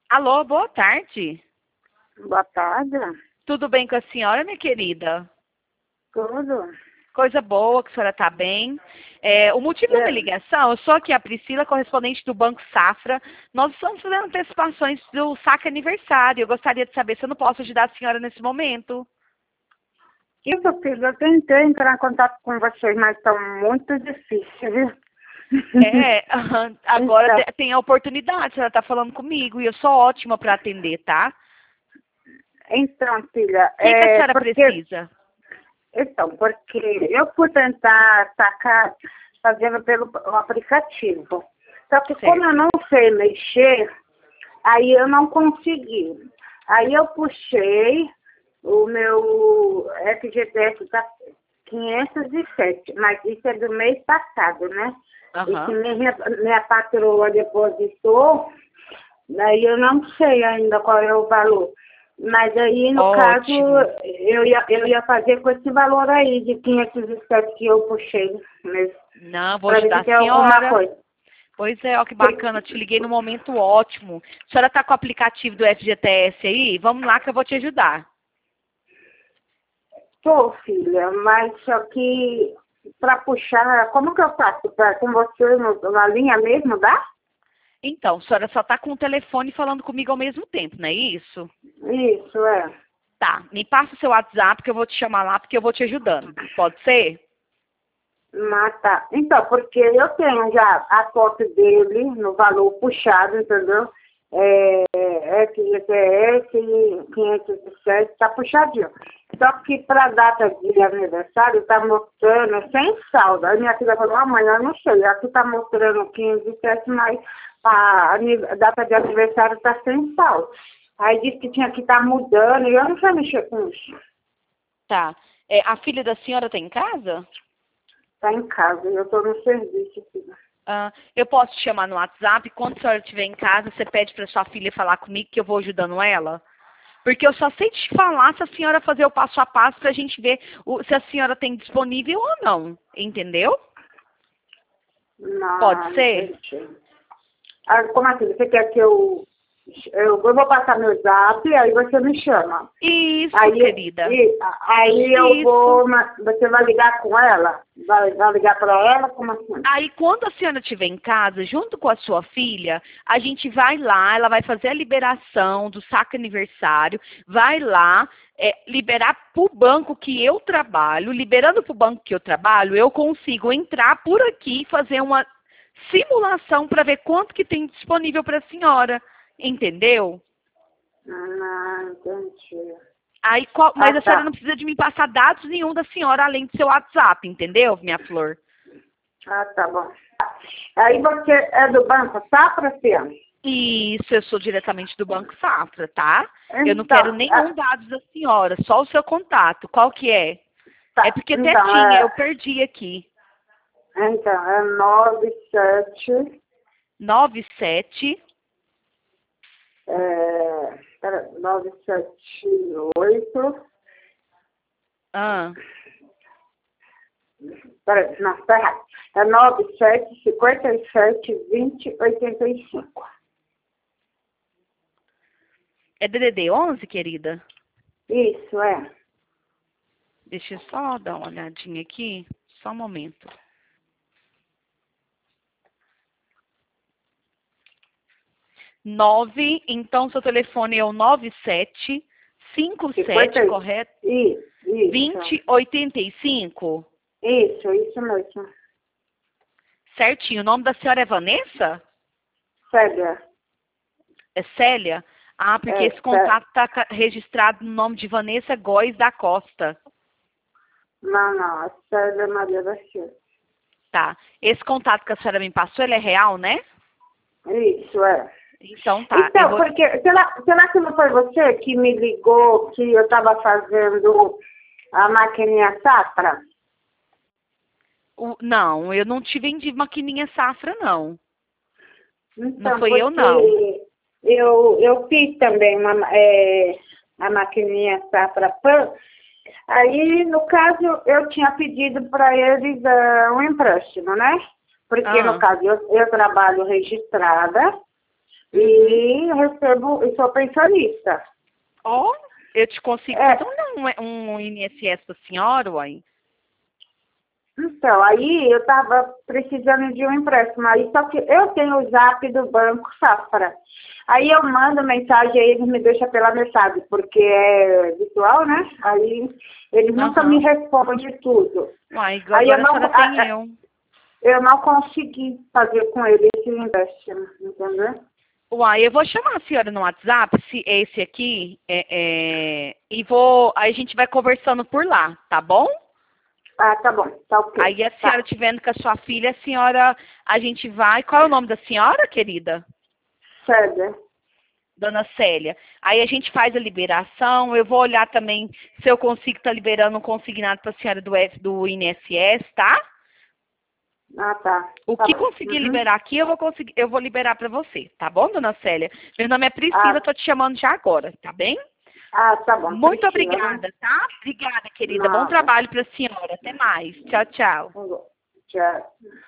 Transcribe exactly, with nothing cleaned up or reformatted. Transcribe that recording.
Alô, boa tarde. Boa tarde. Tudo bem com a senhora, minha querida? Tudo. Coisa boa, que a senhora está bem. É, o motivo da minha É, ligação, eu sou aqui a Priscila, correspondente do Banco Safra. Nós estamos fazendo antecipações do saque aniversário. Eu gostaria de saber se eu não posso ajudar a senhora nesse momento. isso, filho, eu tentei entrar em contato com vocês, mas estão muito difíceis, viu? É, agora Então, te- tem a oportunidade, a senhora está falando comigo e eu sou ótima para atender, tá? então, filha, O que, que a é senhora porque, precisa? então, porque eu fui tentar sacar fazendo pelo o aplicativo. Só que como eu Certo. não sei mexer, aí eu não consegui. Aí eu puxei o meu F G T S tá quinhentos e sete, mas isso é do mês passado, né? E que Aham. minha, minha patroa depositou, daí eu não sei ainda qual é o valor. Mas aí, no caso, Ótimo. eu ia, eu ia fazer com esse valor aí de quinhentos e sete que eu puxei, Não, vou para ver ajudar se a tem alguma senhora. coisa. Pois é, ó, que bacana, te liguei no momento ótimo. A senhora tá com o aplicativo do F G T S aí? Vamos lá que eu vou te ajudar. Tô, filha, mas só que para puxar, como que eu faço? Pra, com você no- na linha mesmo, dá? Então, a senhora só tá com o telefone falando comigo ao mesmo tempo, não é isso? Isso, é. Tá, me passa o seu WhatsApp que eu vou te chamar lá porque eu vou te ajudando. Pode ser? Mas tá. Então, porque eu tenho já a foto dele no valor puxado, entendeu? É, F G T S quinhentos e sete, tá puxadinho. Só que para a data de aniversário tá mostrando sem saldo. Aí minha filha falou, amanhã eu não sei, aqui tá mostrando quinhentos e sete, mas a ani- a data de aniversário tá sem saldo. Aí disse que tinha que estar mudando e eu não sei mexer com isso. Tá. É, a filha da senhora tá em casa? Tá em casa, eu tô no serviço, filha. Ah, eu posso te chamar no WhatsApp. Quando a senhora estiver em casa, você pede para sua filha falar comigo que eu vou ajudando ela? Porque eu só sei te falar se a senhora fazer o passo a passo para a gente ver o- se a senhora tem disponível ou não. Entendeu? Pode Não, não ser? entendi. Ah, como assim? Você quer que eu, eu... Eu vou passar meu zap, aí você me chama. Isso, Aí, querida. e, aí eu Isso. vou... ma- Você vai ligar com ela? Vai, vai ligar para ela? Como assim? Aí, quando a senhora estiver em casa, junto com a sua filha, a gente vai lá, ela vai fazer a liberação do saque aniversário, vai lá, é, liberar para o banco que eu trabalho, liberando para o banco que eu trabalho, eu consigo entrar por aqui e fazer uma simulação para ver quanto que tem disponível para a senhora, entendeu? Ah, entendi. Aí, qual- Ah, mas a senhora tá. não precisa de me passar dados nenhum da senhora além do seu WhatsApp, entendeu, minha flor? Ah, tá bom. Aí você é do Banco Safra, filha? Isso, eu sou diretamente do Banco Safra, tá? Eu não quero Então, nenhum ah, dados da senhora, só o seu contato. Qual que é? É tá. porque até Então, tinha, eu é, perdi aqui. então, é nove sete... Nove sete. É, pera, nove sete oito. Ah, Peraí, não, tá errado. É nove sete cinco sete vinte oitenta e cinco. é D D D onze, querida? Isso, é. Deixa eu só dar uma olhadinha aqui. Só um momento. Nove, então seu telefone é o nove sete cinco sete, cinquenta. correto? Isso, isso. vinte oitenta e cinco? Isso, isso mesmo. Certinho. O nome da senhora é Vanessa? Célia. É Célia? Ah, porque É, esse Cé- contato está registrado no nome de Vanessa Góes da Costa. não, não, a Célia Maria da Silva. Tá. Esse contato que a senhora me passou, ele é real, né? Isso, é. Então tá. Eu Então, vou... porque, será, será que não foi você que me ligou que eu estava fazendo a maquininha Safra? o- Não, eu não te vendi maquininha safra, não. Não Então, foi eu, não. porque eu, eu fiz também uma, é, a maquininha Safra Pan. Aí, no caso, eu tinha pedido para eles uh, um empréstimo, né? Porque, no Ah, caso, eu, eu trabalho registrada E recebo, e sou pensionista. Ó, eu te consigo É. fazer um, um I N S S pra senhora, uai. Então, aí eu estava precisando de um empréstimo, aí só que eu tenho o zap do Banco Safra. Aí eu mando mensagem, aí eles me deixam pela metade, porque é virtual, né? Aí eles nunca Aham. me respondem tudo. Uai, Aí eu agora a não, senhora a- tem a- eu. eu não consegui fazer com ele esse empréstimo, entendeu? Uai, eu vou chamar a senhora no WhatsApp, se esse aqui, é, é, e vou, aí a gente vai conversando por lá, tá bom? Ah, tá bom, tá ok. Aí a senhora Tá. estiver com a sua filha, a senhora, a gente vai, qual é o nome da senhora, querida? Célia. Dona Célia. Aí a gente faz a liberação, eu vou olhar também se eu consigo estar liberando um consignado para a senhora do, F, do I N S S, tá? Ah, tá. O Tá que bom. conseguir Uhum. liberar aqui, eu vou conseguir, eu vou liberar para você, tá bom, Dona Célia? Meu nome é Priscila, Ah, tô te chamando já agora, tá bem? ah, tá bom. Muito Priscila, né? obrigada, tá? Obrigada, querida. Bom Nada. trabalho para a senhora. Até mais. Tchau, tchau. Tá bom. Tchau.